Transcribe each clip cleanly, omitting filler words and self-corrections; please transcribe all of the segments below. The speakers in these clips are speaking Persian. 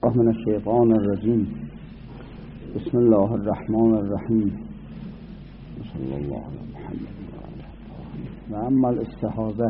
من الشیطان الرجیم. بسم الله الرحمن الرحیم. صلی الله علی محمد و اما الاستحاضه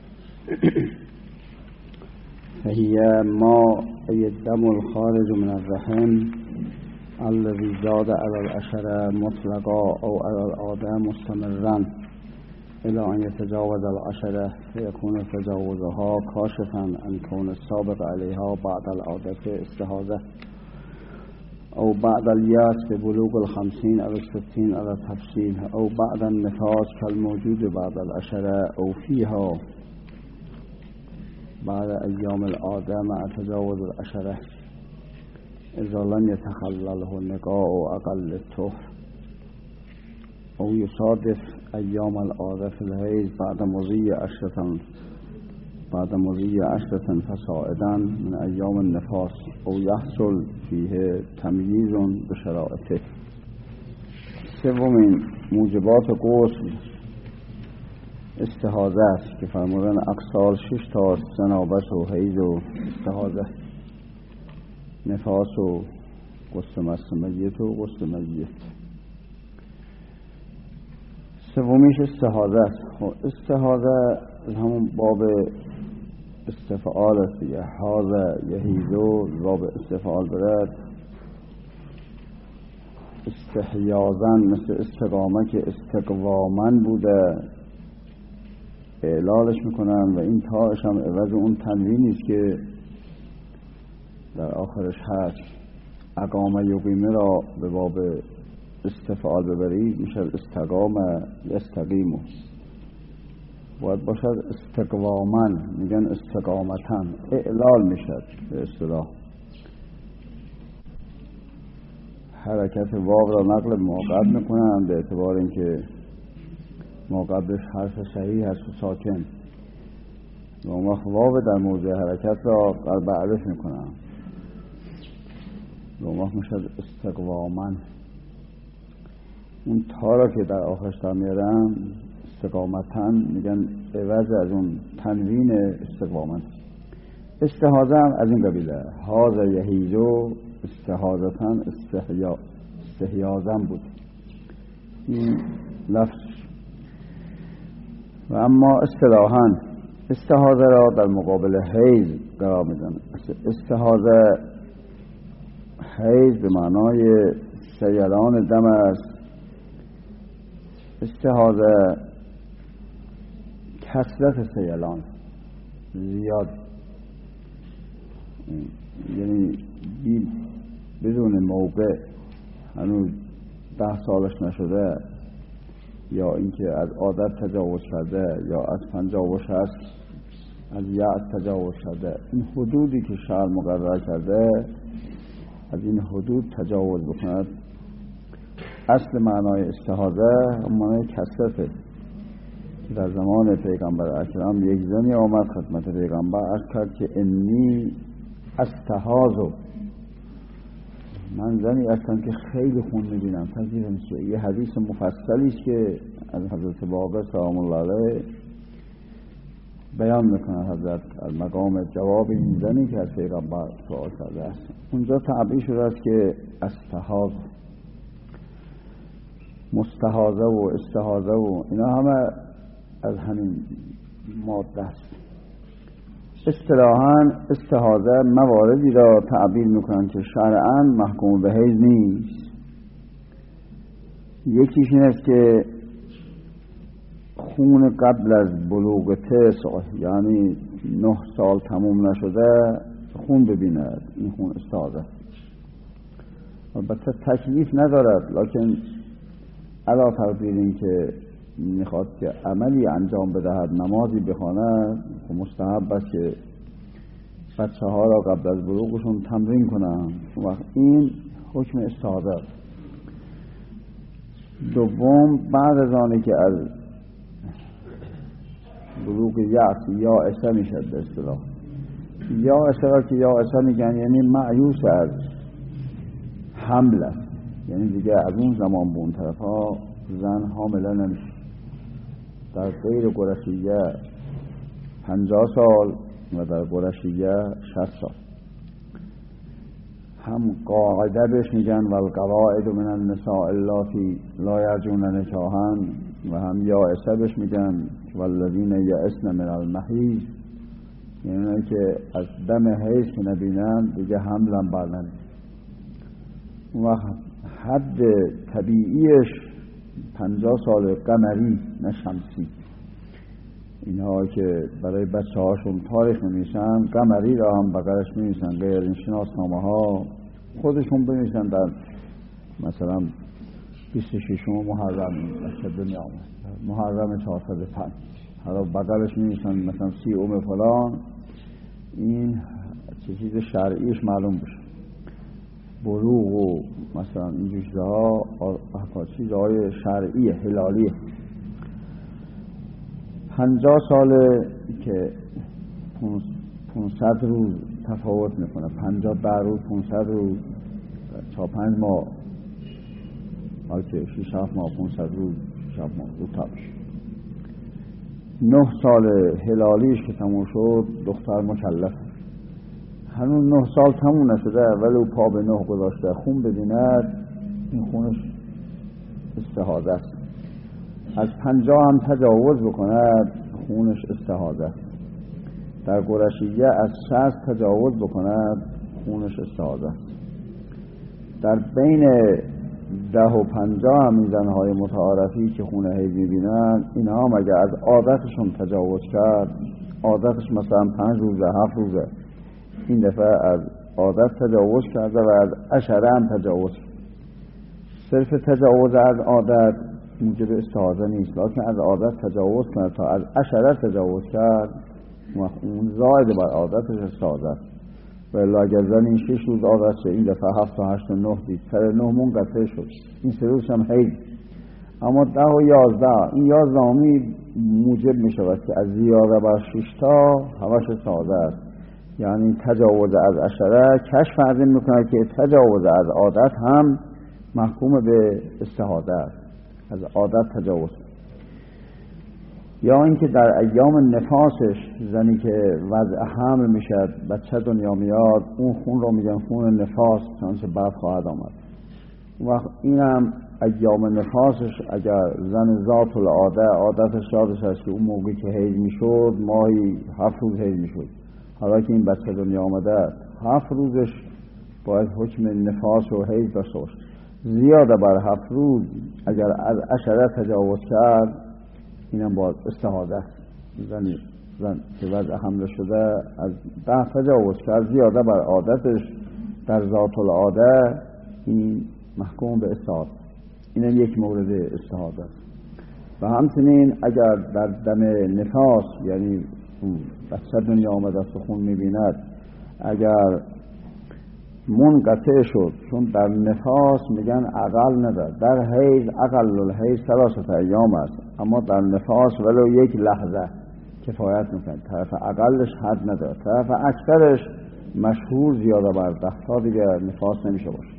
فهي ما أي الدم الخارج من الرحم الذي زاد على العشرة مطلقا أو على العادة مستمرا إلى أن يتجاوز العشرة فيكون تجاوزها كاشفا عن كون السابق عليها بعد العادة استحاضة أو بعد الياس ببلوغ 50 أو 60 على التفصيل أو بعد النفاس كالموجود بعد العشرة أو فيها بعد أيام العادة مع تجاوز العشرة إذا لم يتخلله النقاء أقل الطهر أو يصادف أيام العادة في الحيض بعد مضي عشرة فصاعدا من أيام النفاس أو يحصل فيه تمييز بشرائطه. سومین موجبات غسل استحاضه است که فرمودن اقصال 6 تا جنابت و حیض و استحاضه، نفاس و غسل مس میت و غسل میت. سومیش استحاضه است. خب استحاضه همون باب استفعال است، یه حاضه یه حیضو باب استفعال برد. استحیازن مثل استقامه که استقوامن بوده اعلالش میکنن و این تاش هم عوض اون تنوینی است که در آخرش هست. اقامه یقیمه را به باب استفعال ببرید میشه استقامه یستقیمو، باید باشد استقوامن، میگن استقامتن، اعلال میشد به اصطلاح. حرکت واو را نقل موقعت میکنن به اعتبار اینکه موقعش حرف صحیح هست و ساکن، و اون وقت واو در موضع حرکت را قلب الف میکنن و اون وقت میشد استقوامن. اون تا را که در آخرش در میارن استقامتن میگن عوض از اون تنوین استقوامن. استحاضه هم از این قبیله، حاضر یحیزو استحاضتن استحیازن بود این لفظ. و اما اصطلاحاً استحاضه را در مقابل حیض قرار میدن. استحاضه حیض به معنای سیلان دم است. استحاضه کثرت سیلان زیاد، یعنی بدون موقع هنوز 10 سالش نشده یا اینکه از عادت تجاوز شده یا از 50 و 60 از یأس تجاوز شده، این حدودی که شرع مقرر کرده از این حدود تجاوز بکند. اصل معنای استحاضه هم معنای کثرته. در زمان پیغمبر اکرم یک زنی آمد خدمت پیغمبر عرض کرد که انی استحاضو، من زنی هستم که خیلی خون میبینم. تذکیر میشه یه حدیث مفصلی است که از حضرت باقر سلام الله علیه بیان میکنه حضرت از مقام جواب این زنی که از پیغمبر سوال کرده است. اونجا تعبیر شده است که استحاض، مستحاضه و استحاضه و اینا همه از همین ماده است. اصطلاحاً استحاضه مواردی را تعبیر میکنن که شرعاً محکوم به حیض نیست. یکیش این است که خون قبل از بلوغ 9 یعنی 9 سال تموم نشده خون ببیند، این خون استحاضه. البته تکلیف ندارد، لکن علا تقدیر این که میخواد که عملی انجام بدهد، نمازی بخواند، مستحب است که بچه ها را قبل از بلوغشون تمرین کنن. وقت این حکم استحاضه. دوم بعد از آنی که از بلوغ یأس یا اسه میشد به اصطلاح، یا اسه را که یا اسه میگن یعنی معیوس از حمل است، یعنی دیگه از اون زمان به اون طرف ها زن حامله نمیشه. در غیر قرشیه 50 سال و در قرشیه 60 سال. هم قاعده بهش میگن و القواعد من النساء اللاتی لا یرجون نکاحا، و هم یائسه بهش میگن والذین یئسن من المحیض، یعنی اونایی که از دم حیض که نبینن دیگه حملم بردن. و حد طبیعیش 50 سال قمری نه شمسی. اینها که برای بچه هاشون تاریخ می‌نویسن قمری را هم بغلش می‌نویسن، غیر این شناسنامه ها خودشون بنویسن در مثلا 26 محرم بچه دنیا آمد، محرم 405، حالا بغلش می‌نویسن مثلا 30 فلان، این چیز شرعیش معلوم بشه. بلوغ و مثلا این چیزها چیزهای شرعی هلالیه. 50 ساله که 500 روز تفاوت میکنه، 50 روز 500 روز 4-5 ماه، حالا که 6-7 ماه 500 روز 6 ماه دو تابش. 9 سال هلالیش که تموم شد دختر مکلف، هنوز 9 سال تموم نشده ولی پا به 9 گذاشته خون ببیند، این خونش استحاضه است. از 50 هم تجاوز بکند خونش استحاضه است. در قرشیه از 60 تجاوز بکند خونش استحاضه است. در بین 10 و 50 هم این زنهای متعارفی که خون حیض میبینن، اینها هم اگر از عادتشون تجاوز کرد، عادتش مثلا 5 روزه 7 روزه، این دفعه از عادت تجاوز کرده و از عشره هم تجاوز. صرف تجاوز از عادت موجب استحاضه نیست، لکن از عادت تجاوز کنه تا از عشره تجاوز کرد اون زائد بر عادتش استحاضه است. ولی اگر زنی 6 روز عادت شه، این دفعه 7 و 8 و 9 دید، سر 9 منقطع شد، این 3 روز هم حیض. اما 10 و 11 این 11 موجب می شود که از زیاده بر 6 تا همش استحاضه است. یعنی تجاوز از عشره کشف از این میکنه که تجاوز از عادت هم محکوم به استحاضه است، از عادت تجاوز. یا اینکه در ایام نفاسش زنی که وضع حمل میشد، بچه دنیا میاد، اون خون رو میگن خون نفاس، چنانچه بعد خواهد آمد. وقت اینم ایام نفاسش اگر زن ذات العاده عادتش یادش هست که اون موقعی که حیض میشد ماهی 7 روز حیض میشد، حالا که این بچه دنیا آمده 7 روزش باید حکم نفاس و حیض داشته باشه. زیاده بر 7 روز اگر از عشره تجاوز کرد اینم باید استحاضه است. زن که وضع حمله شده از 10 تجاوز کرد زیاده بر عادتش در ذات العاده، این محکوم به استحاضه. اینم یک مورد استحاضه است. و همچنین اگر در دم نفاس، یعنی بچه دنیا آمده است و خون می‌بیند، اگر منقطع شد، چون در نفاس میگن اقل نداره، در حیض اقل الحیض 3 ایام است، اما در نفاس ولو 1 لحظه کفایت میکنه، طرف اقلش حد نداره، طرف اکثرش مشهور زیاده بر 10 تا دیگه نفاس نمیشه باشه.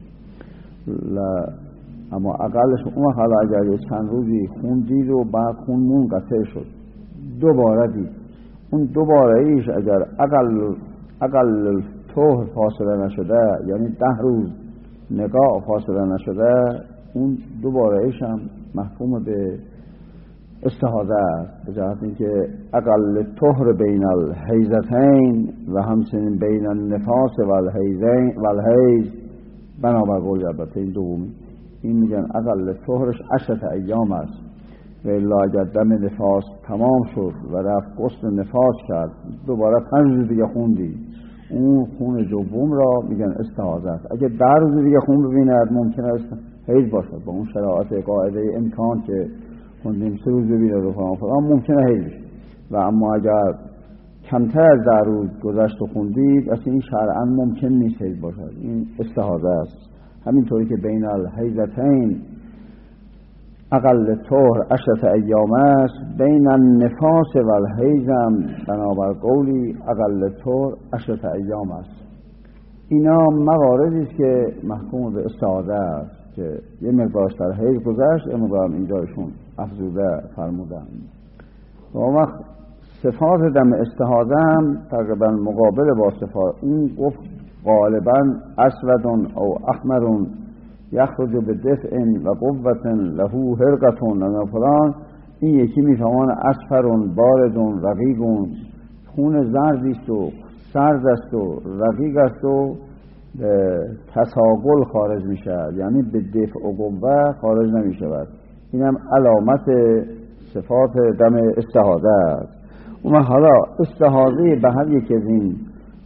اما اقلش اون حالا اگر یه چند روزی خون دید و بعد خون منقطع شد دوباره دید، اون دوباره ایش اگر اقل طهر فاصله نشده، یعنی 10 روز نقاء فاصله نشده، اون دوباره ایش هم محکوم به استحاضه است، به جهت اینکه اقل طهر بین الحیضتین و همچنین بین النفاس و الحیض بنابر قول البته این دومی، این میگن اقل طهرش 10 ایام است. و الا اگر دم نفاس تمام شد و رفت غسل نفاس کرد، دوباره 5 روز دیگه خوندی، اون خون دوم را میگن استحاضه است. اگر 10 روز دیگه خون ببیند ممکنه است حیض باشد، با اون شرایط قاعده امکان که خوندیم 3 روز ببیند و فلان ممکنه حیض بشه. و اما اگر کمتر از 10 روز گذشت و خوندید، اصلا این شرعاً ممکن نیست حیض باشد، این استحاضه است. همینطوری که بین الحیضتین اقل طهر 10 ایام است، بین النفاس و الحیض هم بنابر قولی اقل طهر 10 ایام است. اینا مواردی است که محکوم به استحاضه است، که یه مقدارش در حیض گذشت، یه مقدار اینجایشون افزوده فرمودن. و وقت صفات دم استحاضه هم تقریبا مقابل با صفات اون گفت غالبا اسود او احمر یخرج به دفع و قوة له هرقة و فلان. این یکی میفهمان اصفرون باردون رقیقون، خون زردی است و سرد است و رقیق است و تساقل خارج می شود، یعنی به دفع و قوه خارج نمی شود. این هم علامت صفات دم استحاضه است. و حالا استحاضه به هر یک از این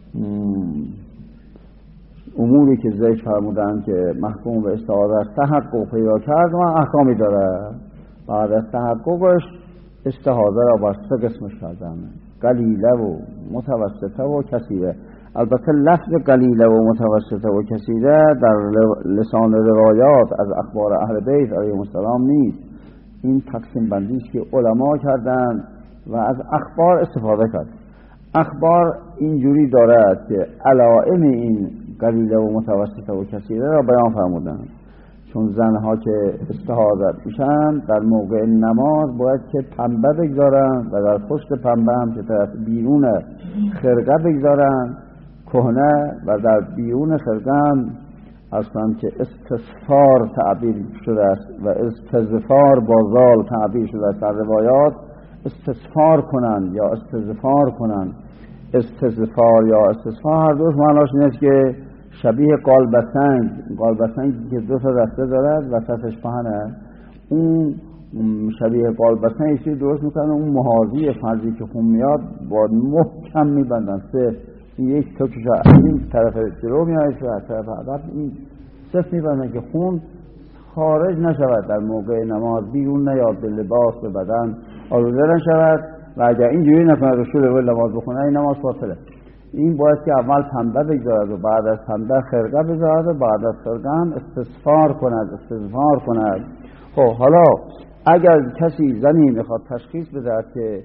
اموری که ذکر فرمودن که محکوم به استحاضه است تحقق پیدا کرد و احکامی داره. بعد از تحققش استحاضه را با سه قسمش کردن: قلیله و متوسطه و کثیره. البته لفظ قلیله و متوسطه و کثیره در لسان روایات از اخبار اهل بیت علیهم السلام نیست. این تقسیم بندی است که علما کردن و از اخبار استفاده کرد. اخبار اینجوری دارد که علائم این قلیله و متوسطه و کثیره را بیان فرمودن. چون زنها که استحاضه میشن در موقع نماز باید که پنبه بگذارن و در پشت پنبه هم که طرف بیرون خرقه بگذارن کهنه، و در بیرون خرقه هم اصلا که استصفار تعبیر شده است و استظفار با زال تعبیر شده است در روایات. استصفار کنن یا استظفار کنن، استظفار یا استصفار هر دوش معناش این است که شبیه قالبسنگ که دو تا دسته دارد وسطش پهنه، اون شبیه قالبسنگ چیزی درست میکنن. اون محاذی فرضی که خون میاد با محکم میبندن، یک توکش از این طرف جلو میاد و از طرف عقب این صف میبندن که خون خارج نشود در موقع نماز، بیرون نیاد به لباس به بدن آلوده نشود. و اگر اینجوری نکنه رو شروع نماز بخونه این نماز باطله. این باید که اول پنبه بگذارد و بعد از پنبه خرقه بگذارد و بعد از خرقه هم استظفار کند. خب حالا اگر کسی زنی میخواد تشخیص بده که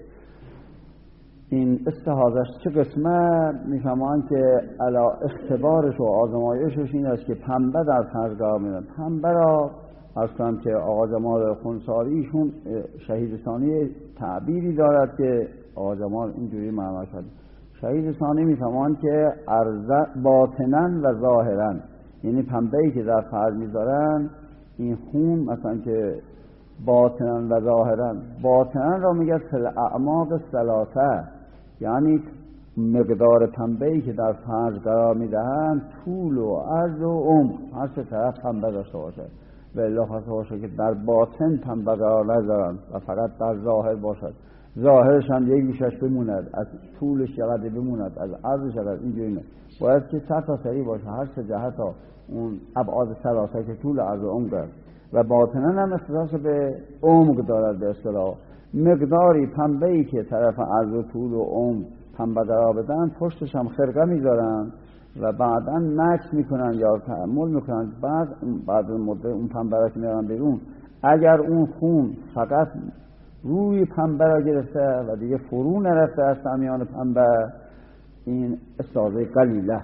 این استحاضهش چه قسمه، میفهمند که علا اختبارش و آزمایشش این است که پنبه در فرجگاه میدن. پنبه را اصلا که آقا جمال خونساریشون شهید ثانی تعبیری دارد که آقا جمال اینجوری معنا شد. شهید ثانی میفهمند که باطناً و ظاهراً، یعنی پنبه‌ای که در فرج میذارن این خون مثلا که باطناً و ظاهراً، باطناً را میگه فل اعماق ثلاثه، یعنی مقدار پنبه‌ای که در فرج قرار میدهند طول و عرض و عمق هر سه طرف پنبه داشته باشد. و الا خاصه باشه که در باطن پنبه قرار نذارن و فقط در ظاهر باشد. ظاهرش هم یک گوشش بموند، از طولش چقدر بموند، از عرضش چقدر، اینجوری نه. باید که سری باشه، هر سه جهت ها اون ابعاد ثلاثه که طول عرض و عمق است. و باطنن هم اختصاص به عمق دارد. به اصطلاح مقداری پنبه‌ای که طرف عرض و طول و عمق پنبه قرار بدن پشتش هم خرقه میذارن و بعداً مکس میکنن یا تعامل میکنن. بعد مدت اون پنبه را که میارن بیرون، اگر اون خون فقط روی پنبه را گرفته و دیگه فرو نرفته از میان پنبه، این استحاضه قلیله.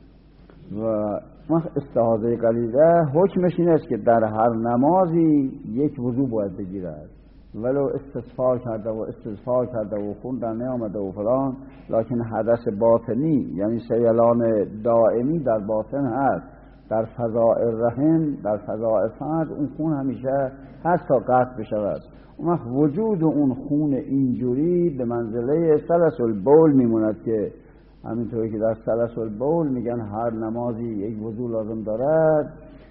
و استحاضه قلیله حکمش این است که در هر نمازی یک وضو باید بگیرد، ولو استصفار کرده و خون در نیامده و فلان، لکن حدث باطنی یعنی سیلان دائمی در باطن هست. در فضاء رحم، در فضاء فرج اون خون همیشه هست تا قطع بشود. اون وجود اون خون اینجوری به منزله سلس البول میموند که همینطوری که در سلس البول میگن هر نمازی یک وضو لازم دارد.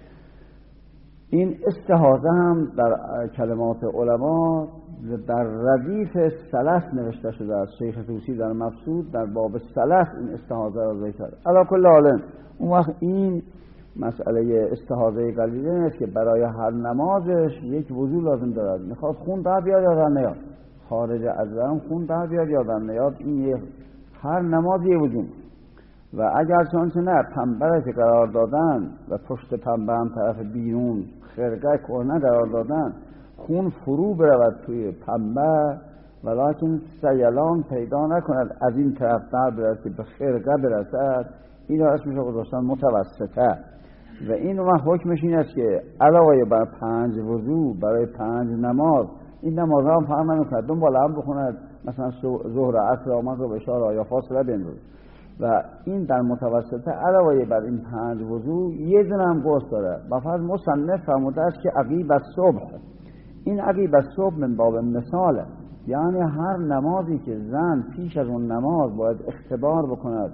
این استحاضه هم در کلمات علما در ردیف سلس نوشته شده است. شیخ طوسی در مبسوط در باب سلس این استحاضه را ذکر کرد. علی کل حال اون وقت این مسئله استحاضه قلیله است که برای هر نمازش یک وضو لازم دارد. میخواد خون در بیاد یا در نیاد، خارج از رحم خون در بیاد یا در نیاد، این هر نماز یک وضو. و اگر چنانچه نه پنبه که قرار دادن و پشت پنبه هم طرف بیرون خرقه کهنه قرار دادن، خون فرو برود توی پنبه ولکن سیلان پیدا نکند از این طرف در برسد که به خرقه برسد، این را اسمش رو گذاشتن متوسطه. و این رو حکمش این است که علاوه بر 5 وضو برای 5 نماز، این نماز هم فرق نمی‌کند دنبال هم بخوند مثلا ظهر عصر آمد رو به اشاره یا فاصله بندازد. و این در متوسطه علاوه بر این 5 وضو یه دونه هم غسل داره. و فرض مصنف فرموده است که عقیب الصبح، این عقیب الصبح من باب مثاله، یعنی هر نمازی که زن پیش از اون نماز باید اختبار بکند،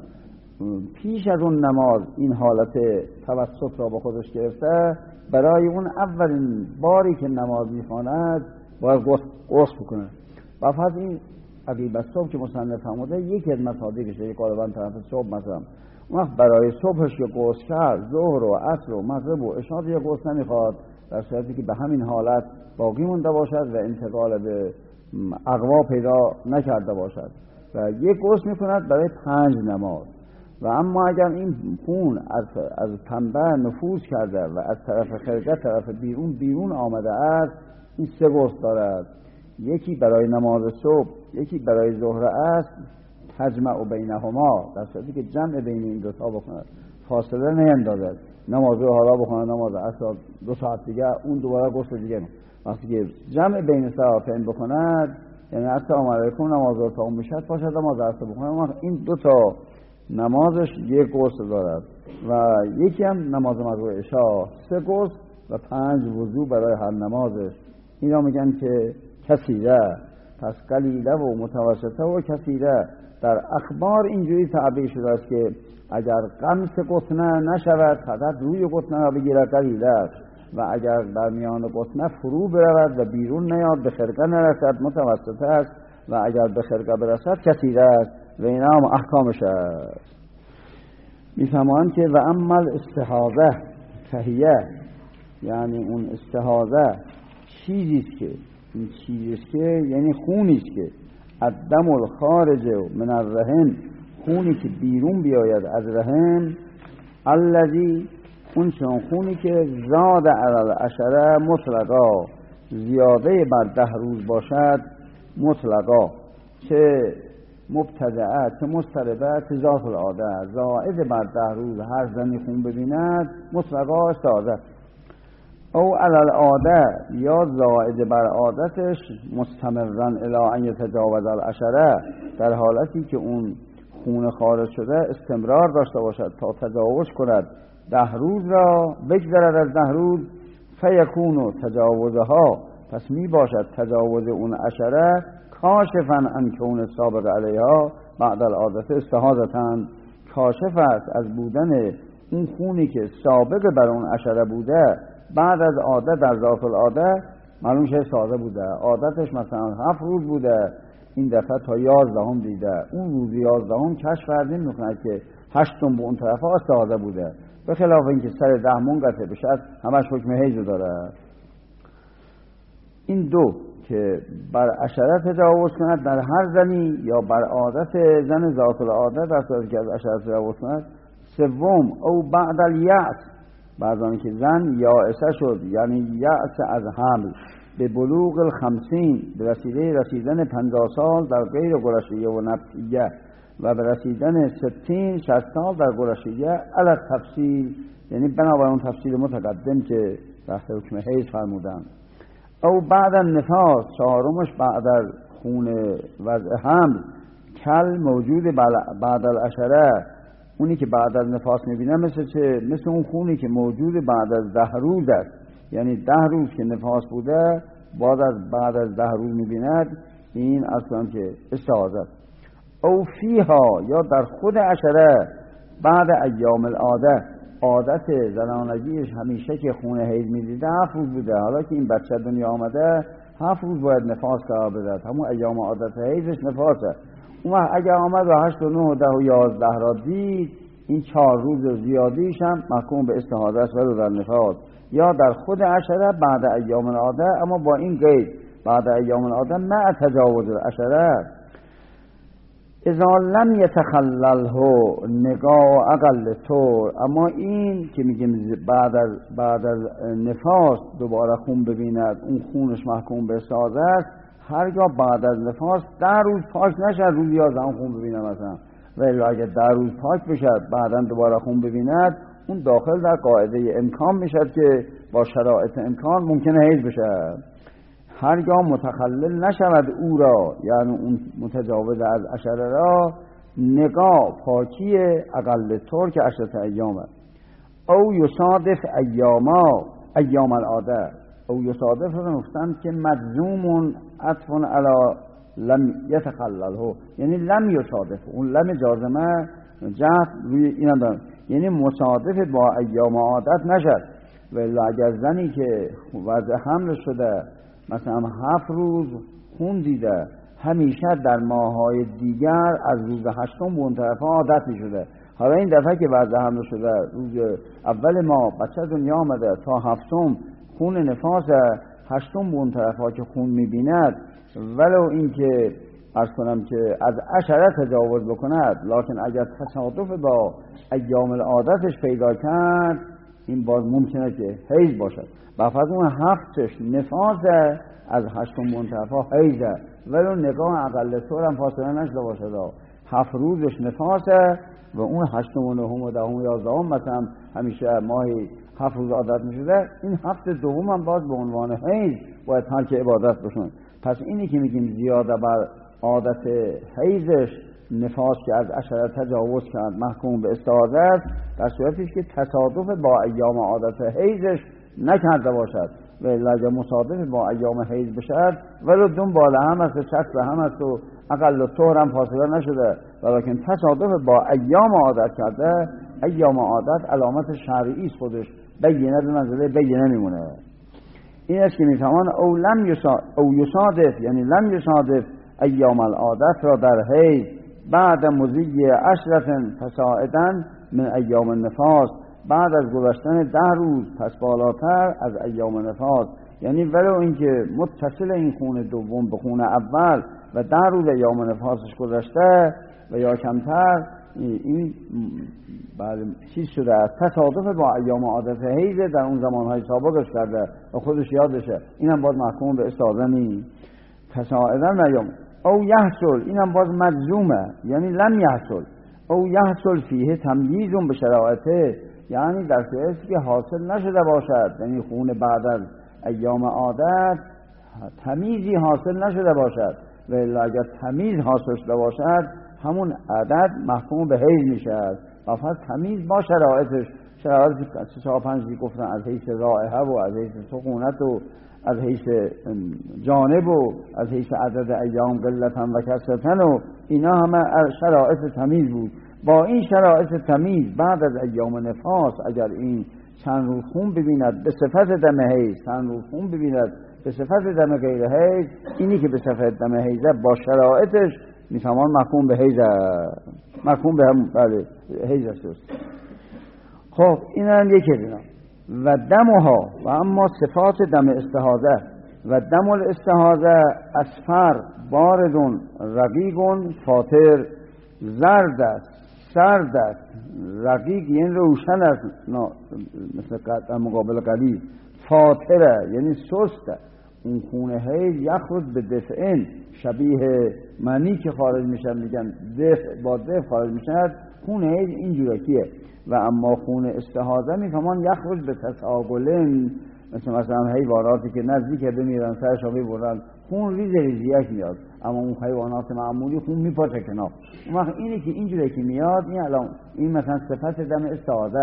پیش از اون نماز این حالت توسط را با خودش گرفته، برای اون اولین باری که نماز میخواند باید غسل بکنه. و فرض این عقیب الصبح که مصنف فرموده یکی از مصادیقشه، غالبا طرف صبح مثلا، اون وقت برای صبحش که غسل کرد، ظهر و عصر و مغرب و عشا دیگه غسل نمیخواد، در صورتی که به همین حالت باقی مونده باشد و انتقال به اقوا پیدا نکرده باشد و یک غسل میکند برای 5 نماز. و اما اگر این خون از پنبه نفوذ کرده و از طرف خرقه طرف بیرون آمده است، این 3 غسل دارد، یکی برای نماز صبح، یکی برای ظهر عصر، تجمع بینهما، در صورتی که جمع بین این دو تا بکند، فاصله نیندازد، نماز رو حالا بکند نماز عصر 2 ساعت دیگه اون دوباره غسل دیگه. وقتی که جمع بین ساعتین بکند، یعنی السلام علیکم نماز رو تا اون میشد باشد نماز عصر بکند، این 2 تا نمازش یک غسل دارد و یکی هم نماز مغرب عشا 3 غسل و 5 وضو برای هر نمازش. اینا میگن که کثیره، پس قلیله و متوسطه و کثیره. در اخبار اینجوری تعبیر شده است که اگر قمص قطنه نشود فقط روی قطنه را بگیرد قلیله است، و اگر در میان قطنه فرو برود و بیرون نیاد به خرقه نرسد متوسطه است، و اگر به خرقه برسد کثیره است و اینا هم احکامش است. میفهمند که و اما استحاضه فهیه، یعنی اون استحاضه چیزیست که این چیزیست که یعنی خونیست که الدم الخارج من الرحم، خونی که بیرون بیاید از رحم، الذی اون چون خونی که زاد علی العشره مطلقا، زیاده بر 10 روز باشد مطلقا، چه مبتدعه چه مضطربه چه ذات العاده، زائد بر 10 روز هر زنی خون ببیند مطلقا استحاضه، او علی العاده یا زائد بر عادتش مستمرن الی ان یتجاوز العشره، در حالتی که اون خون خارج شده استمرار داشته باشد تا تجاوز کند 10 روز را، بگذرد از 10 روز، فیکون تجاوزها، پس می باشد تجاوز اون عشره کاشفا عن کون سابق علیها بعد العادت استحاضتن، کاشف است از بودن اون خونی که سابق بر اون عشره بوده بعد از عادت در ذات العاده معلوم شه ساده بوده، عادتش مثلا 7 روز بوده، این دفعه تا 11 دیده، اون روز 11 کشف کردیم میکنه که 8 به اون طرف استحاضه بوده، به خلاف اینکه سر 10 منقطع بشد همش حکم حیض داره. این 2 که بر عشره تجاوز کند در هر زنی یا بر عادت زن ذات العاده در صورتی که از عشره تجاوز کند. 3 او بعد الیأس، بعد آن که زن یائسه شد، یعنی یأس از حمل، به بلوغ 50 به رسیدن 50 سال در غیر قرشیه و نبتیه، و به رسیدن 60 سال در قرشیه علی تفصیل، یعنی بنابراین تفصیل متقدم که تحت حکم حیض فرمودن. او بعد النفاس، 4 بعد از خون وضع حمل، کل موجود بعد العشره، اونی که بعد از نفاس میبینه مثل اون خونی که موجود بعد از 10 روز است، یعنی 10 روز که نفاس بوده بعد از 10 روز میبیند، این اصلا که استحاضه. او فیها، یا در خود عشره بعد ایام العاده، عادت زنانگیش همیشه که خون حیض میدیده 7 روز بوده، حالا که این بچه دنیا آمده 7 روز باید نفاس قرار بده، همون ایام عادت حیضش نفاسه. اون اگر آمد و 8 و 9 و 10 و 11 را دید، این 4 روز زیادیش هم محکوم به استحاضه است و در نفاس، یا در خود عشره بعد ایام العاده، اما با این قید بعد ایام العاده مع تجاوز العشره، اذا لم یتخلله نقاء اقل طور، اما این که میگیم بعد از نفاس دوباره خون ببیند، اون خونش محکوم به استحاضه است، هرگاه بعد از نفاس 10 روز پاک نشد، روز 11 خون ببینه مثلا، ولی اگر 10 روز پاک بشد بعدا دوباره خون ببیند، اون داخل در قاعده امکان میشد که با شرایط امکان ممکنه حیض بشه. هرگاه متخلل نشود او را، یعنی اون متجاوز از عشره را، نگاه پاکی اقل طور که 10 ایامه. او یصادف ایام العاده. او یصادف رو گفتن که مجزوم عطف علی لم یتخلله، یعنی لم یصادف، اون لم جازمه جهت روی اینم دارم، یعنی مصادف با ایام عادت نشد. ولی اگر زنی که وضع حمل شده مثلا 7 روز خون دیده، همیشه در ماه‌های دیگر از روز 8 به اون طرف عادت می شده، حالا این دفعه که وضع حمل شده روز اول ماه بچه دنیا آمده تا 7 خون نفاس 8 به اون طرف که خون می بیند، ولو این که عرض کنم که از 10 تجاوز بکند، لکن اگر تصادف با ایام العادتش پیدا کرد این باز ممکنه که حیض باشد. بفرض اون 7 نفاس از 8 منتفا حیضه، ولو نگاه اقل طور هم فاصله نشده باشد، 7 روزش نفاسه و اون 8 و 9 و 10 و 11 مثلا همیشه ماهی 7 روز عادت میشده، این 7 دوم هم باز به عنوان حیض باید ترک عبادت بشن. پس اینی که میگیم زیاده بر عادت حیضش نفاس که از 10 تجاوز کرد محکوم به استحاضه است، در صورتی که تصادف با ایام عادت حیضش نکرده باشد. و اگر مصادف با ایام حیض بشد ولو دنبال هم است، چسب هم است و اقل طور هم فاصله نشده، ولیکن تصادف با ایام عادت کرده، ایام عادت علامت شرعی است، خودش بینه به منزله بینه میمونه. این است که میفهمان او یصادف، یعنی لم یصادف ایام العادت را در حیض بعد مضی 10 فصاعدا من ایام النفاس، بعد از گذشتن 10 روز پس بالاتر از ایام نفاس، یعنی ولو اینکه متصل این خون دوم به خون اول و 10 روز ایام نفاسش گذشته و یا کمتر، این بله چیز شده است، تصادف با ایام عادت حیض در اون زمانهای سابقش کرده و خودش یادشه، اینم باز محکوم به استاذنی تصاعدا ایام. او یحصل، اینم باز مجزومه، یعنی لم یحصل. او یحصل فیه تمییز به شرایطه، یعنی در صورتی که حاصل نشده باشد، یعنی خون بعد از ایام عادت تمیزی حاصل نشده باشد، و اگر تمیز حاصل شده باشد همون عدد محکوم به حیض میشه. و فقط تمیز با شرایطش، شرایطی 4-5 گفتن از حیث رائحه و از حیث سخونت و از حیث جانب و از حیث عدد ایام قلتن و کثرتن و اینا همه شرایط تمیز بود. با این شرایط تمیز بعد از ایام نفاس اگر این چند روز خون ببیند به صفت دم حیض، چند روز خون ببیند به صفت دم غیر حیض، اینی که به صفت دم حیضه با شرایطش میتوان محکوم به حیض، محکوم به هم بله حیض است. خب این هم یکی دینا. و دمها، و اما صفات دم استحاضه، و دم الاستحاضه اصفر باردون رقیقون فاطر، زرد است سرد است، رقیق یعنی روشن است مثل در مقابل قلیل، فاطره یعنی سسته. اون خون حیض یخرج به دفعین، شبیه منی که خارج میشن میگن دفع، با دفع خارج میشن، خون حیض این جورکیه. و اما خون استحاضه میفهمان یخرج به تساقلن، مثلا حیواناتی که نزدیک بمیرن سرش رو میبرن خون ریز ریزیک میاد، اما اون حیوانات معمولی خون میپاچه کنار. اون وقت اینی که اینجوری که میاد این الان این مثلا صفت دم استحاضه،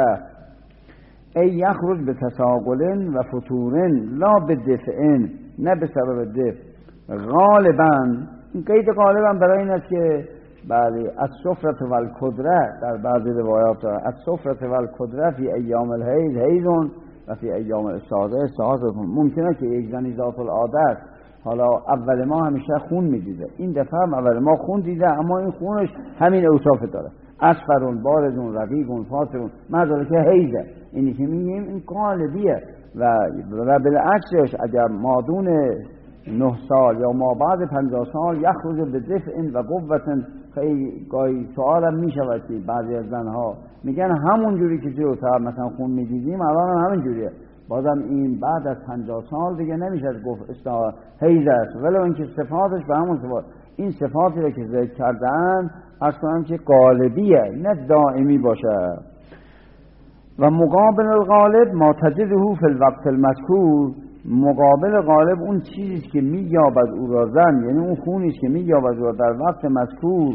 ای یخرج به تساقلن و فتورن لا به دفعن، نه به سبب دفع. غالبا این قید غالبا برای این است که بله از سفرت و الکدره در بعضی روایات از سفرت و الکدره فی ایام الحیض حیضون و فی ایام استحاضه استحاضه. ممکنه که یک زنی ذات العاده حالا اول ما همیشه خون میدیده، این دفعه هم اول ما خون دیده، اما این خونش همین اوصاف داره، اصفرون باردون رقیقون فاطرون، مداره که حیضه. اینی که میگیم این غالبیه. و بالعکسش اگر مادون 9 سال یا ما بعد 50 سال یخرج به دفع و قوة، خیلی گاهی سوالم میشود که بعضی از زنها میگن همون جوری که جلوتر مثلا خون میدیدیم الان همین جوریه، بازم این بعد از 50 سال دیگه نمیشه گفت حیض است، ولو اینکه صفاتش به همون صفات، این صفاتی رو که ذکر کردن اصلا که غالبیه نه دائمی باشه. و مقابل الغالب ما تجده فی الوقت المذکور، مقابل غالب اون چیزی که مییابد او را زن، یعنی اون خونی که مییابد او را در وقت مذکور،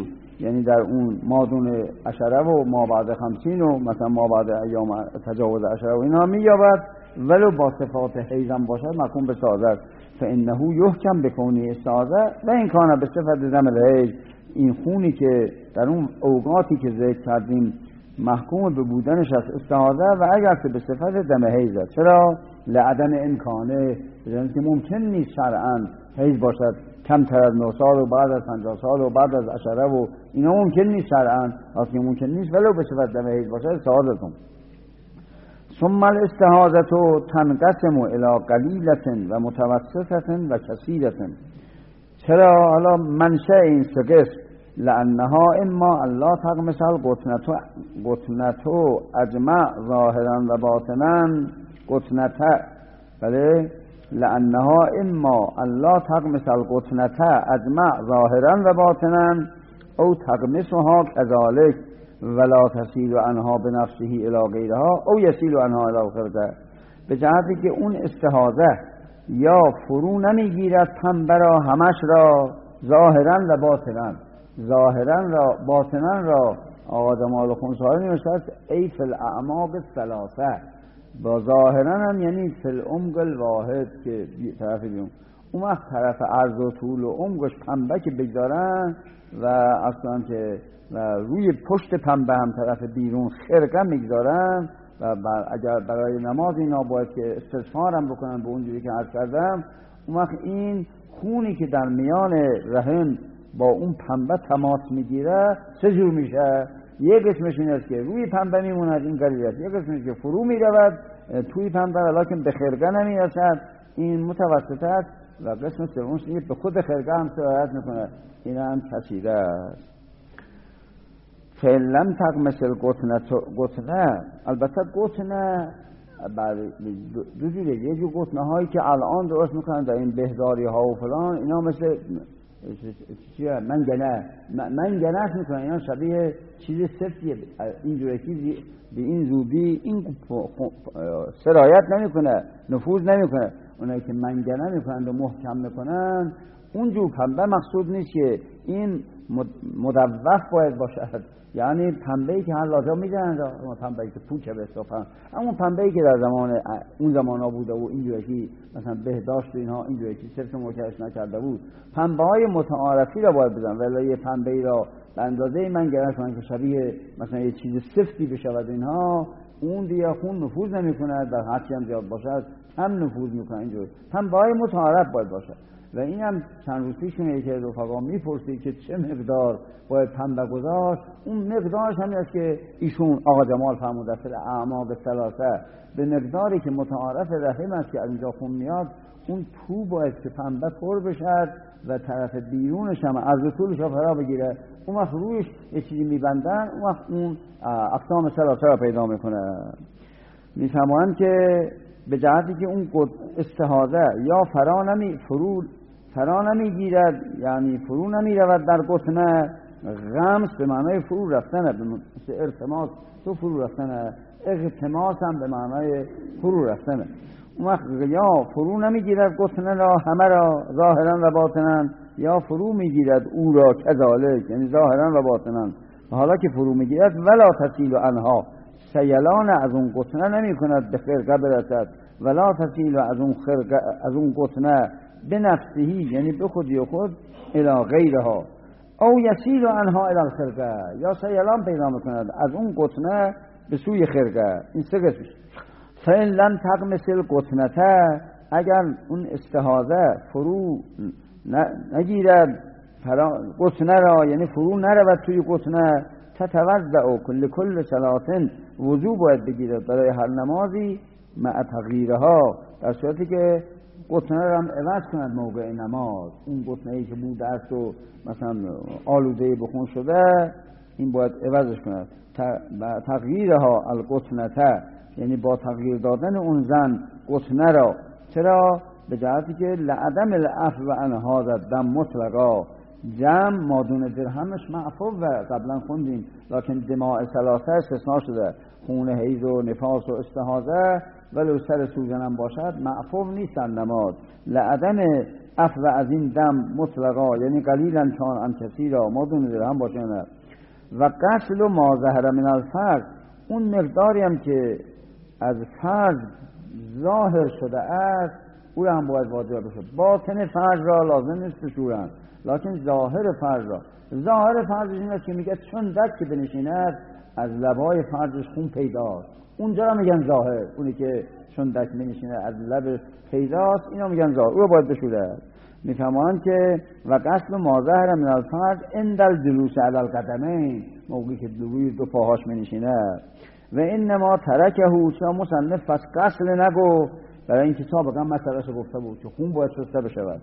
یعنی در اون مادون عشره و مابعد 50 و مثلا مابعد ایام تجاوز عشره و اینا مییابد، ولو با صفات حیزم باشد محکوم به استعاذه، فانه یحکم بکونه استعاذه و این کان به صفت دم الحیض. این خونی که در اون اوقاتی که ذکر کردیم محکوم به بودنش از استعاذه و اگر که به صفت دم حیض. چرا؟ لعدم امکانه، یعنی که ممکن نیست شرعاً حیض باشد کمتر از 9 سال و بعد از 50 سال و بعد از عشره و اینا ممکن نیست شرعاً، اصلا ممکن نیست ولو به صفت دم حیض باشد استعاذه کن. ثم الاستعاذه تنقسم الى قلیلة و متوسطة و کثیرة. چرا؟ حالا منشأ این سه قسم، لانها اما الله تغمس القطنة اجمع ظاهرا و باطنا قطنة، بله، لانها اما الله تغمس القطنة اجمع ظاهرا و باطنا او تغمسها كذلك ولا تسیل عنها بنفسه الى غیرها او یسیل عنها الى خرقه. به جهتی که اون استحاضه یا فرو نمیگیرد پنبه را همش را ظاهرا و باطنا، ظاهرا را باطنا را آقا جمال خونساری نوشته ای فی الاعماق الثلاثه، با ظاهرا هم یعنی فی العمق الواحد که طرف بیرون، اون وقت طرف عرض و طول و عمقش پنبه که بگذارن و اصلا که و روی پشت پنبه هم طرف بیرون خرقه میگذارن و اگر برای نماز اینا باید که استظهار هم بکنن به اونجوری که عرض کردم، اون وقت این خونی که در میان رحم با اون پنبه تماس میگیره سه جور میشه. یک قسمش این است که روی پنبه میموند، این قلیلیت. یک قسمش که فرو میرود توی پنبه ولیکن به خرقه نمیرسد، این متوسط است. و قسم سومش اینه به خود خرقه هم سرایت میکنه، این هم کثیره است. فلم تغمس القطنه، البته قطنه دو جوره، یه جور قطنه هایی که الان درست میکنن در این بهداری ها و فلان، اینا مثل چیه منگنه است میکنن، اینا شبیه چیز سفتیه، اینجوره چیزی به این زودی این سرایت نمیکنه، نفوذ نمیکنه. اونایی که منگنه میکنن و محکم میکنن اونجور پنبه مقصود نیست که این مدوخ باید باشد، یعنی پنبه‌ای که هر لازم میدن، اون پنبه‌ای که پوچه به اصطلاح، همون پنبه‌ای که در زمان اون زمانا بوده و اینجوری مثلا بهداشت اینها اینجوری صرف موکش نکرده بود، پنبه‌های متعارفی را باید بزنن، ولی یه پنبه‌ای را به اندازه من گرفت کنن که شبیه مثلا یه چیز سفتی بشود اینها، اون دیگه خون نفوذ نمیکنه، در هرچی هم زیاد باشد هم نفوذ میکنه. اینجوری پنبه‌های متعارف باید باشد. و این هم چند روز پیش یکی از رفقا میپرسید که چه مقدار باید پنبه گذاشت. اون مقدارش همین است که ایشون آقا جمال فرموده فی الاعماق الثلاثه، به مقداری که متعارف رحم است که از اینجا خون میاد، اون تو باید که پنبه پر بشد و طرف بیرونش هم از طولش فرا بگیره. اون وقت رویش یه چیزی میبندن، اون وقت اون اقسام ثلاثه را پیدا میکنه. میفهمن که به جهتی که اون استحاضه یا فرا نمیگیرد، یعنی فرو نمیرود در قطنه. غمس به معنای فرو رفتنه، مثل ارتماس تو فرو رفتنه، اغتماس هم به معنای فرو رفتنه. اون وقت یا فرو نمیگیرد قطنه را همه را ظاهرا و باطنا، یا فرو میگیرد او را کذالک، یعنی ظاهرا و باطنا. و حالا که فرو میگیرد ولا تسیل عنها، سیلان از اون قطنه نمی کند به خرقه برسد، ولا تسیل از اون قطنه به نفسهی، یعنی به خودی و خود، الی غیرها، او یسیل عنها الی خرقه، یا سیلان پیدا میکند از اون قطنه به سوی خرقه. این سه قسمش. فإن لم تغمس القطنة، اگر اون استحاضه فرو نگیرد قطنه را، یعنی فرو نرود توی قطنه، تتوضأ کل صلاة، وضو باید بگیرد برای هر نمازی، مع تغییرها، در صورتی که قطنه را هم عوض کند موقع نماز. اون قطنه‌ای که بوده است و مثلا آلوده بخون شده، این باید عوضش کند. تغییرها القطنه، یعنی با تغییر دادن اون زن قطنه را. چرا؟ به جهتی که لعدم العفو عن هذا الدم مطلقا، جمع مادون درهمش معفو و قبلا خوندیم، لکن دماء ثلاثه استثناء شده، خون حیض و نفاس و استحاضه ولو سر سوزنم باشد معفو نیستن نماز. لعدم عفو از این دم مطلقا، یعنی قلیلا کان ام کثیرا، مادون درهم باشد. و غسل و ما ظهر من الفرج، اون مقداری هم که از فرج ظاهر شده است او هم باید واجب بشه. باطن فرج را لازم نیست بشورن، لکن ظاهر فرج را. ظاهر فرجش این است که میگه چون دست که بنشیند از لبای فرجش خون پیداست، اونجا را میگن ظاهر. اونی که چون دست بنشیند از لب پیداست اینا میگن ظاهر، او را باید بشوره. میفهمند که و غسل ما ظهر من الفرج عند الجلوس علی القدمین، موقعی که روی دو پاهاش می‌نشینه. و انما ترکه، چرا مصنف پس غسل نگفت؟ برای اینکه سابقا مسئله‌اش گفته بود که خون باید شسته بشود.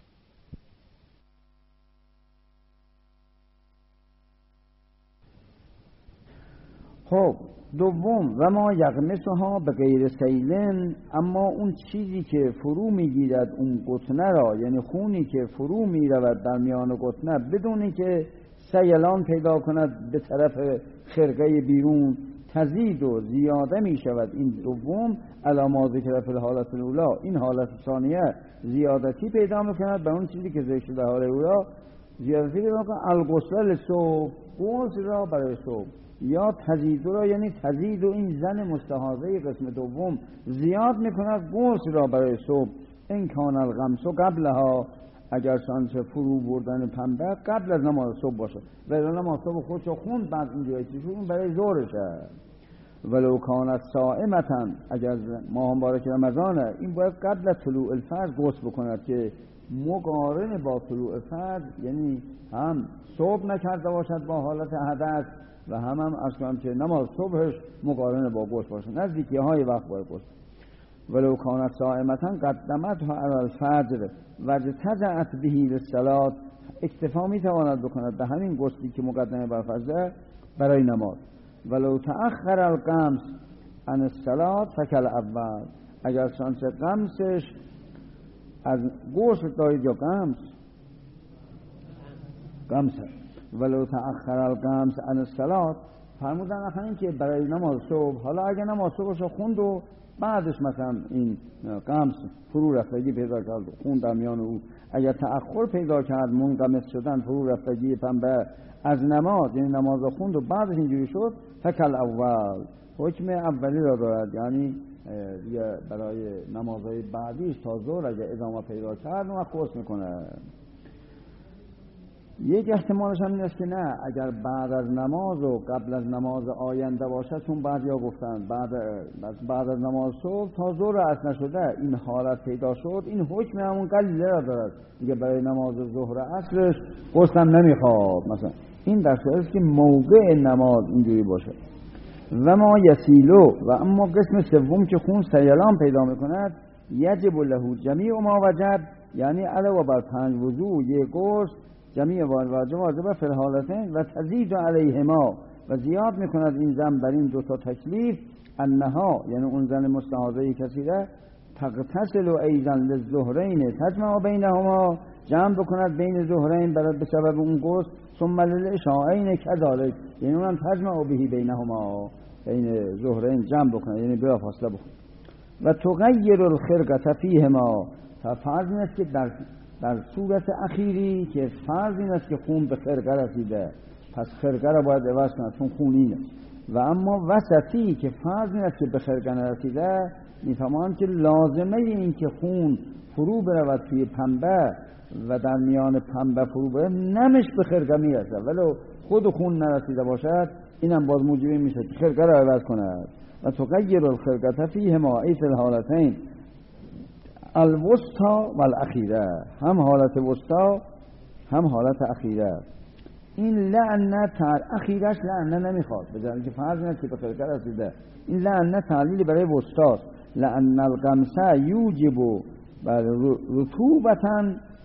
خب دوم و ما یغمسها به غیر سیلن، اما اون چیزی که فرو میگیرد اون قطنه را، یعنی خونی که فرو میرود در میان قطنه بدون که سیلان پیدا کند به طرف خرقه بیرون، تزید و زیاده می شود. این دوم علامات ذکر فی الحالت الاولی، این حالت ثانیه زیادتی پیدا میکند به اون چیزی که ذکر شده حال اولی، زیادتی پیدا میکند. الغسل صبح، غسل را برای صبح، یا تزید را، یعنی تزید و این زن مستحاضه قسم دوم زیاد میکند غسل را برای صبح. این کان الغمس قبلها، اگر شانچه فرو بردن پنبه قبل از نماز صبح باشه، ولی نماز صبح خودشو خوند بعد اینجایی چیزو این برای ظهرشه. ولو کانت صائمتن، اگر ماه مبارک رمضانه این باید قبل طلوع الفجر غسل بکند که مقارن با طلوع فجر، یعنی هم صبح نکرده باشد با حالت حدث و هم اصلا که نماز صبحش مقارن با غسل باشه، نزدیکی های وقت باید غسل. ولو کانت صائمتن قدمتها علی الفجر واجتزعت به للصلاة، اکتفا میتواند بکند به همین غسلی که مقدمه بر فجر برای نماز. ولو تأخر القمس عن الصلاة فکل اول، اگر شانس قمسش از غسل دارید یا قمس ولو تأخر القمس عن الصلاة، فرمودن اخوان این که برای نماز صبح، حالا اگر نماز صبحش خوند و بعدش مثلا این قمس فرو رفتگی پیدا کرد خون در میان او، اگر تأخر پیدا کرد منقمس شدن فرو رفتگی پنبه از نماز، یعنی نماز خوند و بعدش اینجوری شد، فکل اول، حکم اولی را دارد، یعنی برای نمازهای بعدیش تا ظهر اگر ادامه پیدا کرد اون غسل میکنه. یک احتمالش هم این است که نه، اگر بعد از نماز و قبل از نماز آینده باشد، چون بعضیا گفتن بعد از نماز صبح تا ظهر عصر نشده این حالت پیدا شد، این حکم همون قلیله را دارد دیگه، برای نماز ظهر عصرش غسل هم نمیخواد. مثلا این در صورتی است که موقع نماز اینجوری باشه. و ما یسیلو، و اما قسم سوم که خون سیلان پیدا میکند، یجب له جمیع ما وجب، یعنی علاوه بر 5 وضو یک غسل جمیع واجب فی الحالتین و تزید علیهما، و زیاد میکند این زن بر این 2 تکلیف، انها، یعنی اون زن مستحاضه کثیره، تغتسل ایضا للظهرین تجمع بینهما، جمع بکند بین ظهرین به سبب اون غسل، ثم للعشاءین کذالک، یعنی اونم تجمع به بینهما، بین ظهرین جمع بکند، یعنی بلا فاصله بکند. و تغیر الخرقه فیهما، فرض این است که در صورت اخیری که فرض این است که خون به خرقه رسیده، پس خرقه را باید عوض کند چون خون اینه. و اما وسطی که فرض این است که به خرقه نرسیده، میفهمند که لازمه این که خون فرو برود توی پنبه و در میان پنبه فرو برود نمش به خرقه میرسه، ولو خود خون نرسیده باشد، اینم باز موجب میشه که خرقه را عوض کند. و تغیر الخرقه فیهما ای فی الحالتین الوسطا و الاخیره، هم حالت وسطا هم حالت اخیره. این لعنه اخیرش لعنه نمیخواد، به جایی که فرض اینه که به خرقه رسیده، این لعنه تعلیل برای وسطاست. لأن القمسه یوجب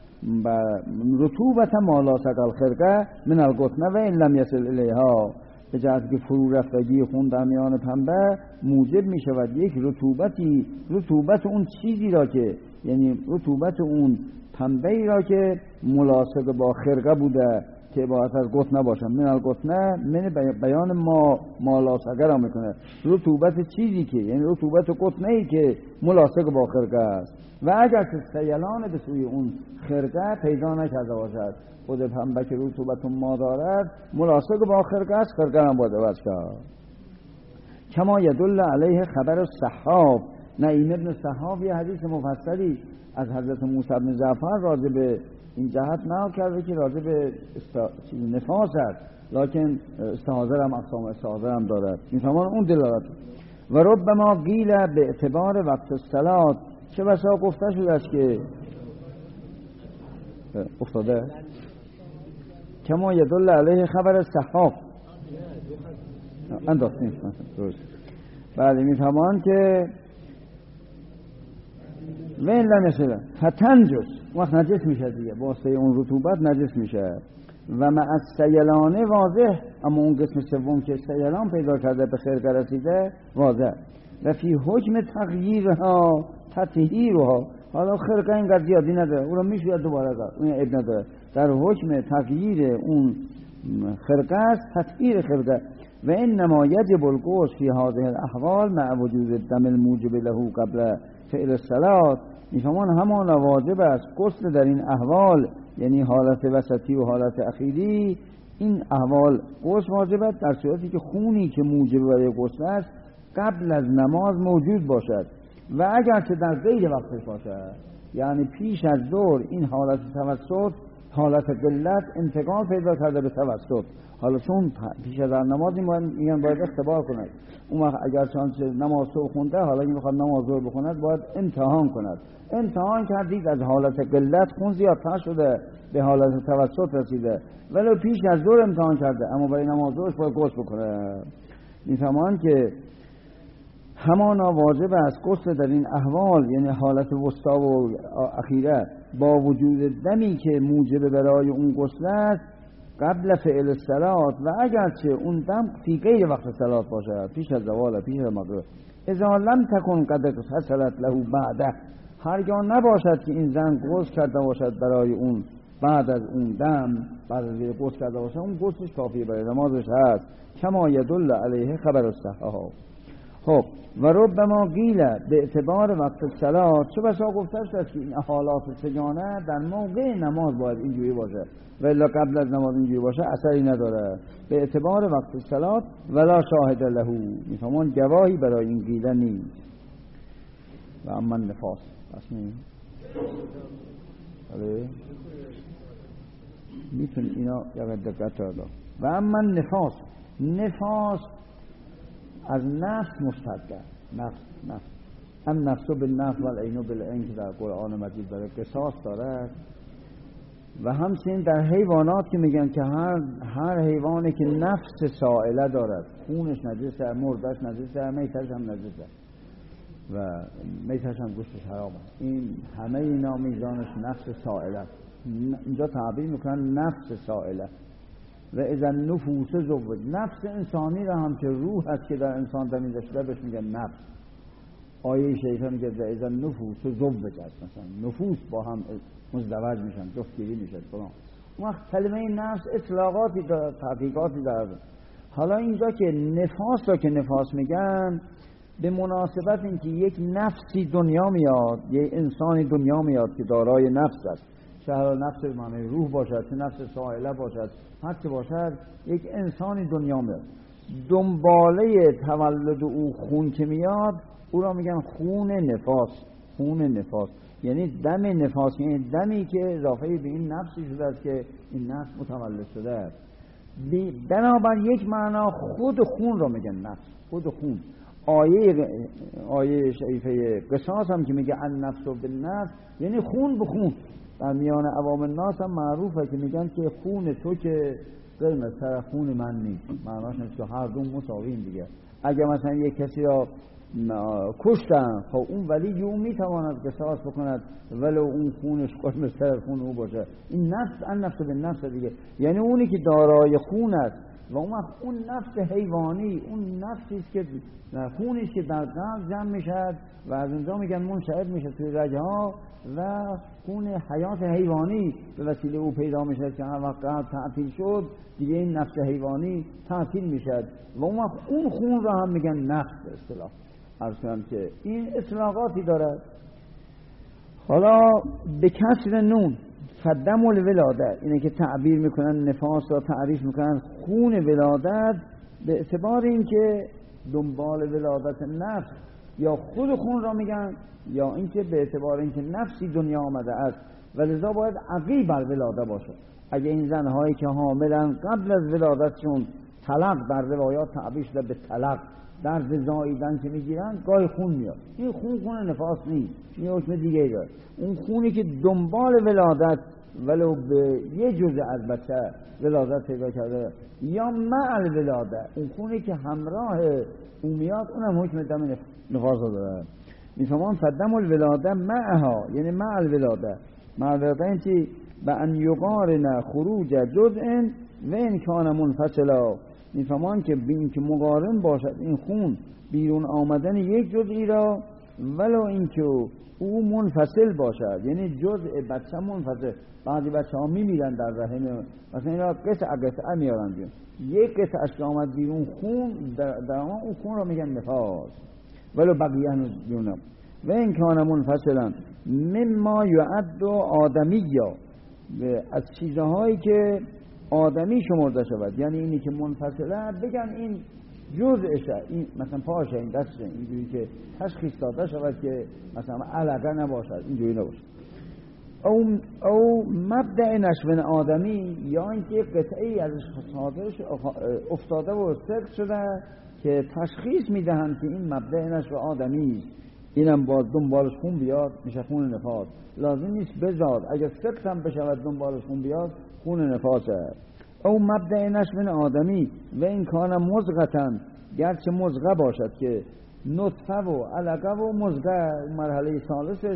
رطوبتا ما لا سقى الخرقه من القطنه و این لم یصل الیها، به جهت که فرو رفتگی خون در میان پنبه موجب می شود یک رطوبت اون چیزی را که، یعنی رطوبت اون پنبه‌ای را که ملاصق با خرقه بوده که عبارت از قطن نباشه. من القطنه من بیان ما لاصقه را میکنه، رطوبت چیزی که، یعنی رطوبت قطنه‌ای که ملاصق با خرقه است. و اگر که سیلان به سوی اون خرقه پیدا نکرده باشد، خود پنبه که رطوبت ما دارد ملاصق با خرقه است، خرقه هم باید عوض کرد. کما یدل علیه خبر الصحاف، نعیم ابن صحاف یه حدیث مفصلی از حضرت موسی بن جعفر راجع به این جهت نقل کرده که راجع به نفاس است، لکن استحاضه هم اقسام استحاضه هم دارد. میفهمان اون دلالت. و ربما قیل به اعتبار وقت الصلات، چه بسا گفته شده است که افتاده کما یدل علیه خبر الصحاف انداختیم درست. بله میفهمان که وین لنشده فتنجس، وقت نجس میشه دیگه، واسه اون رطوبت نجس میشه. و مع السیلانه واضح، اما اون قسم سوم که سیلان پیدا کرده به خرقه رسیده واضح. و فی حکم تغییرها تطهیرها، حالا خرقه اینقدر زیادی نداره، اون رو میشه دوباره دار، اون عیب نداره. در حکم تغییر اون خرقه است تطهیر خرقه. و انما یجب الغسل فی هذه الاحوال مع وجود الدم الموجب له قبل فعل الصلات. میفهمان همان واجب است غسل در این احوال، یعنی حالت وسطی و حالت اخیری. این احوال غسل واجب است در صورتی که خونی که موجب برای غسل است قبل از نماز موجود باشد و اگرچه در غیر وقتش باشد، یعنی پیش از ظهر این حالت توسط، حالت قلت انتقال پیدا کرده به توسط. حالا چون پیش از نماز میگن باید اختبار کند، اون وقت اگر چانچه نماز صبح خونده، حالا که میخواد نماز ظهر بخوند باید امتحان کند. امتحان کردید از حالت قلت خون زیادتر شده به حالت توسط رسیده، ولی پیش از ظهر امتحان کرده اما برای نماز ظهرش باید غسل بکنه. میفهمان که همانا واجب است غسل در این احوال، یعنی حالت وسطا و اخیره، با وجود دمی که موجب برای اون غسل است قبل فعل الصلات و اگرچه اون دم فی غیر وقت صلات باشد، پیش از زوال، پیش از مغرب. اذا لم تکن قد حصلت له بعده، هرگاه نباشد که این زن غسل کرده باشد برای اون بعد از اون دم، بعد از غسل کرده باشد، اون غسلش کافیه برای نمازش هست. کما یدل علیه خبر الصحاح. خب و ربما قیل به اعتبار وقت الصلات، چه بسا گفته است که این حالات سگانه در موقع نماز باید اینجوری باشه و الا قبل از نماز اینجوری باشه اثری نداره. به اعتبار وقت الصلات ولا شاهد له، میفهمون گواهی برای این قیل نیست. و اما نفاس اصلا میتون اینا یه دقت دار. و اما نفاس از نفس مشتقه، نفس هم نفس بالنفس و العین بالعین که در قرآن مجید برای قصاص داره، و همچنین در حیوانات که میگن که هر حیوانی که نفس سائله دارد، خونش نجسه، مردش نجسه، میتش هم نجسه و میتش هم گوشتش حرام است. این همه اینا میزانش نفس سائله. اینجا تعبیر میکنن نفس سائله. و اذا نفوس زوج، نفس انسانی را هم که روح است که در انسان دمیده شده بهش میگن نفس. آیه شریفه میگه و اذا نفوس زوج است، مثلا نفوس با هم مزدوج میشن، جفتگیری میشن فلان. اون وقت کلمه نفس اطلاقاتی داره، تحقیقاتی داره. حالا اینجا که نفاس را که نفاس میگن به مناسبت اینکه یک نفسی دنیا میاد، یک انسانی دنیا میاد که دارای نفس است، چه نفس معنی روح باشد، چه نفس سائله باشد، هر چه باشد یک انسانی دنیا میاد. دنباله تولد او خون که میاد او را میگن خون نفاس، یعنی دم نفاس، یعنی دمی که اضافه به این نفسی شده است که این نفس متولد شده است. بنابر یک معنا خود خون را میگن نفس، خود خون. آیه شریفه قصاص هم که میگه النفس بالنفس یعنی خون به خون. در میان عوام الناس هم معروفه که میگن که خون تو که قرمز تر خون من نیست، معناش نیست که هر دو مساویم دیگه. اگه مثلا یک کسی را کشتن، خب اون ولی اون میتواند قصاص بکند ولو اون خونش قرمز تر خون او باشه. این نفس النفس بالنفس دیگه، یعنی اونی که دارای خون است و اون نفس حیوانی، اون نفسی است که خونی که در قلب جمع میشد و از اونجا میگن منشعب میشه توی رگ‌ها و خون حیات حیوانی به وسیله او پیدا میشه که هر وقت قلب تعطیل شد دیگه این نفس حیوانی تعطیل میشد و اون خون را هم میگن نفس به اصطلاح. عرض کنم که این اطلاقاتی دارد. حالا به کسر نون فدم الولاده، اینه که تعبیر میکنن نفاس را تعریف میکنن خون ولادت به اعتبار این که دنبال ولادت نفس یا خود خون را میگن یا اینکه به اعتبار اینکه نفسی دنیا آمده است و لذا باید عقیب بر ولاده باشه. اگه این زنهایی که حاملن قبل از ولادتشون طلق در روایات تعبیر شده به طلق درد زاییدن که میگیرن گاهی خون میاد، این خون نفاس نیست، این حکم دیگه داره. اون خونی که دنبال ولادت ولو به یه جزء از بچه ولادت پیدا کرده یا مع الولاده، اون خونی که همراه اون میاد اونم حکم دم نفاس داره. میفهمان فدم الولاده معها، یعنی مع الولاده. مع الولاده این چی؟ به ان یقارن خروج جزء و ان کان منفصلا، میفهمان که بین که مقارن باشد این خون بیرون آمدن یک جزئی را ولو اینکه او منفصل باشد، یعنی جزء بچه منفصل. بعضی بچه ها میمیرن در رحم، مثلا اینا قطعه میارن بیرون، یک قطعه که آمد بیرون خون در اون خون را میگن نفاس ولو بقیه بیرونم. و این کان منفصلا مما یعد آدمیه، از چیزهایی که آدمی شمرده شود، یعنی اینی که منفصله بگن این جزءشه، این مثلا پاشه، این دسته، اینجوری که تشخیص داده شود که مثلا علقه نباشد، اینجوری نباشد. او مبدأ نشو آدمی، یا اینکه قطعی ازش صادرش افتاده و سقط شده که تشخیص میدهند که این مبدأ نشو آدمی است، اینم باز دنبالش خون بیاد میشه خون نفاس. لازم نیست بذار، اگر سقط هم بشود دنبالش خون بیاد خون نفاسه. او مبدأ نشو آدمی و این کان مزغةً، گرچه مزغه باشد که نطفه و علقه و مزغه مرحله ثالثش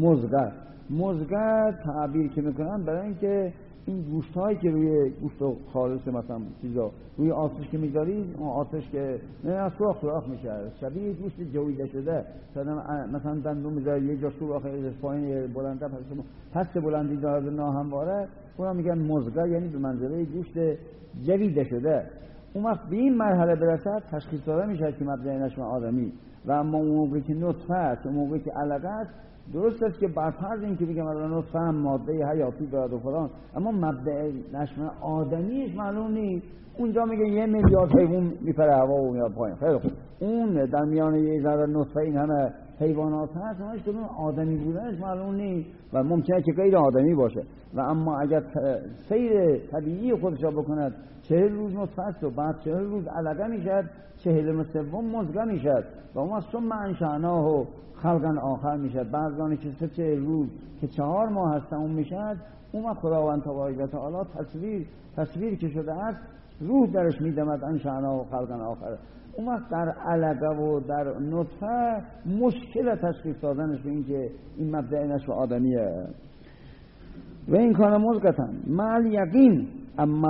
مزغه تعبیر که میکنن برای اینکه این گوشت هایی که روی گوشت خالص مثلا چیزا روی آتش که میذاری، اون آتش که نه سوراخ میشه شبیه گوشت جویده شده، مثلا دندون میذاری یه جا سوراخ پایین بلنده پس بلندی داره ناهمواره، اونا میگن مزغه، یعنی به منزله گوشت جویده شده. اون وقت به این مرحله برسد تشخیص داده میشه که مبدأ نشو آدمی. و اما اون موقعی که نطفه است، اون موقعی که علقه است، درست است که بر فرض این که بگم الان نطفه هم ماده حیاتی دارد و فلان، اما مبدأ نشو آدمیش معلوم نیست. اونجا میگه 1 میلیارد حیوان میپره هوا و میاد پایین، خیلی خوب، اون در میان یه ذره نطفه این همه حیوانات هست، اونش کدوم آدمی بودنش معلوم نیست و ممکنه که غیر آدمی باشه. و اما اگر سیر طبیعی خودش را بکند 40 روز نطفه است و بعد 40 روز علقه میشد، 43 مزغه میشد و اون ثم انشأناه خلقا آخر میشد. بعضانی که 40 روز که 4 ماه هست اون میشد، اون خداوند تبارک و تعالی تصویر که شده است روح درش میدمد انشأناه خلقا آخر. اون وقت در علقه و در نطفه مشکل تشخیص دادنش به این که این مبدأ نشو آدمیه. و این کان مزغةً مع الیقین. اما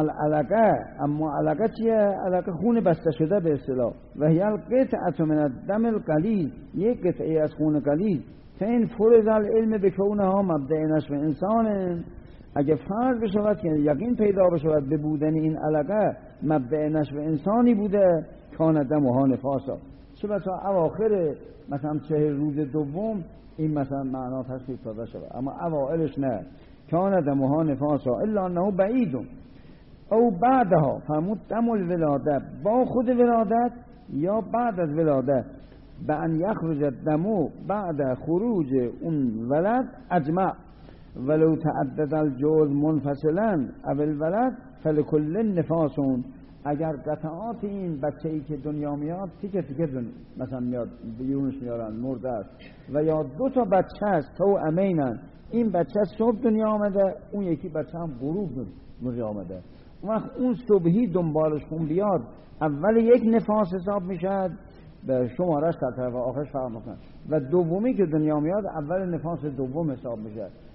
علقه چیه؟ علقه خون بسته شده به اصطلاح. و هی القطعة من الدم الغلیظ، یک قطعه از خون غلیظ. فین فرض العلم بکونها مبدأ نشو انسان، اگه فرض بشود که یقین پیدا بشود به بودن این علقه مبدأ نشو انسانی بوده، کان دمها نفاسا، چه بسا اواخر مثلا 40 روز دوم این مثلا معنا تشخیص داده شود، اما اوائلش نه. کان دمها نفاسا الا انه بعید. او بعدها فرمود دم الولاده، با خود ولادت یا بعد از ولادت، به ان یخرج الدم بعد خروج اون ولد اجمع ولو تعدد الجزء منفصلا او الولد فلکل نفاسون. اگر قطعات این بچه‌ای که دنیا میاد تیکه مثلا میاد بیرونش میارن مرده است، و یا 2 تا بچه است تو امینن، این بچه صبح دنیا آمده، اون یکی بچه هم غروب دنیا آمده، وقت اون صبحی دنبالش خون بیاد اول یک نفاس حساب میشد، به شمارش در طرف آخرش فرق میکنه، و دومی که دنیا میاد اول نفاس دوم حساب میشه.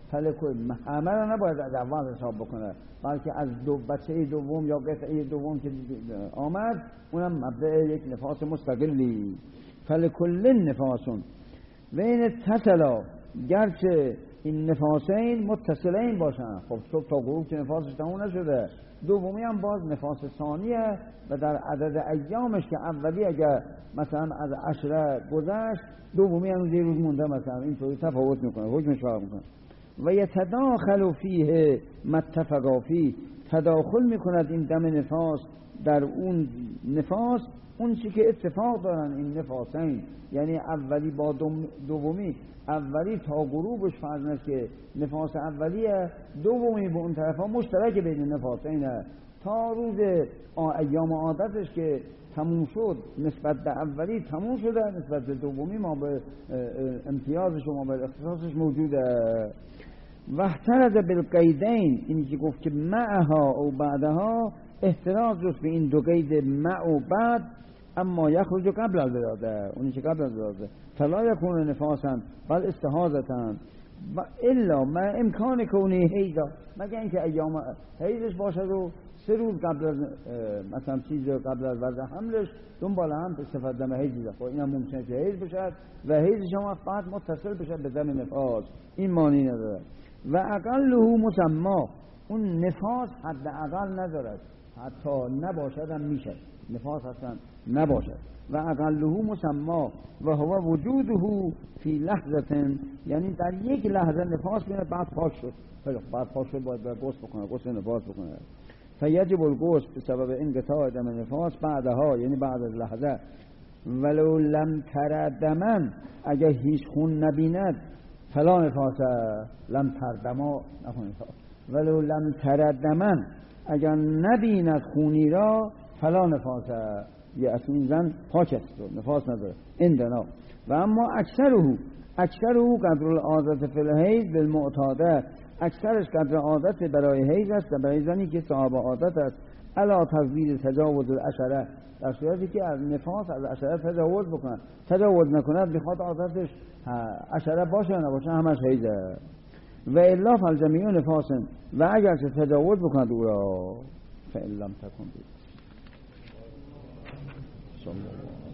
همه را نباید از اول حساب بکنه، بلکه از بچه دوم یا قطعه دوم که آمد اونم مبدأ یک نفاس مستقلی. فلکل نفاسون و این اتصلا، گرچه این نفاسین متصلین باشن، خب صبح تا غروب که نفاسش تموم نشده، دومی هم باز نفاس ثانیه و در عدد ایامش که اولی اگر مثلا از 10 گذشت، دومی هم 2 روز مونده، مثلا اینطوری تفاوت میکنه، حکمش فرق میکنه. و یتداخل فیه متفقا فیه، تداخل میکند این دم نفاس در اون نفاس اون چی که اتفاق دارن این نفاسین، یعنی اولی با دومی، اولی تا غروبش فرض است که نفاس اولیه، دومی به اون طرفا مشترک بین نفاسینه، تا روز ایام عادتش که تموم شد نسبت به اولی تموم شده، نسبت به دومی ما به امتیازش و ما به اختصاصش موجوده. و احترز بالقیدین، اینی که گفت که معها و بعدها، احتراز جز به این 2 قید مع و بعد، اما یخرج قبل الولاده، اونی که قبل الولاده، فلا یکون نفاسا بل استحاضتن و الا ما امکان کونی حیضا، مگر اینکه ایام حیضش باشد و 3 روز قبل از مثلا چیز قبل از وضع حملش دنبال هم به صفت دم حیض، خب این هم ممکنه که حیض بشد و حیضش هم بعد متصل بشد به دم نفاس، این معنی نداره. و اقله مسما، اون نفاس حد اقل ندارد، حتی نباشد هم میشه، نفاس اصلا نباشد. و اقله مسما و هو وجوده فی لحظه، یعنی در یک لحظه نفاس میاد بعد پاک شد، بعد پاک شد باید غسل بکنه، غسل نفاس بکنه. فیجب الغسل بسبب انقطاع دم نفاس بعدها، یعنی بعد از لحظه. ولو لم تر دمن، اگر هیچ خون نبیند، فلا نفاس، لم تردما نخونید، ولو لم تردمن، اگر نبیند خونی را، فلا نفاس، یه اصلا این زن پاک است، نفاس نداره اندنا. و اما اکثره قدر العادت فی الحیض بالمعتاده، اکثرش قدر عادت برای حیض است، برای زنی که صاحب عادت است، الا تزوید تجاوز العشره، در صورتی که از نفاس از عشره تجاوز بکنه، تجاوز نکند بخواد عادتش عشره باشه یا نباشه همش حیضه. و الا فالجمیع نفاسن، و اگر چه تجاوز بکند او را، فإن لم تکن بید.